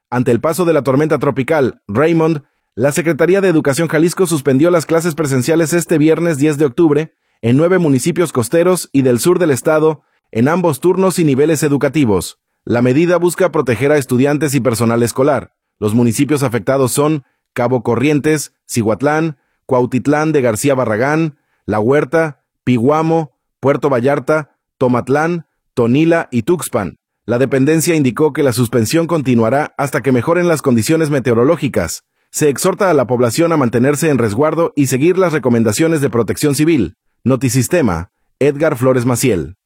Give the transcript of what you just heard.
Ante el paso de la tormenta tropical Raymond, la Secretaría de Educación Jalisco suspendió las clases presenciales este viernes 10 de octubre en 9 municipios costeros y del sur del estado, en ambos turnos y niveles educativos. La medida busca proteger a estudiantes y personal escolar. Los municipios afectados son Cabo Corrientes, Cihuatlán, Cuautitlán de García Barragán, La Huerta, Piguamo, Puerto Vallarta, Tomatlán, Tonila y Tuxpan. La dependencia indicó que la suspensión continuará hasta que mejoren las condiciones meteorológicas. Se exhorta a la población a mantenerse en resguardo y seguir las recomendaciones de Protección Civil. Notisistema, Edgar Flores Maciel.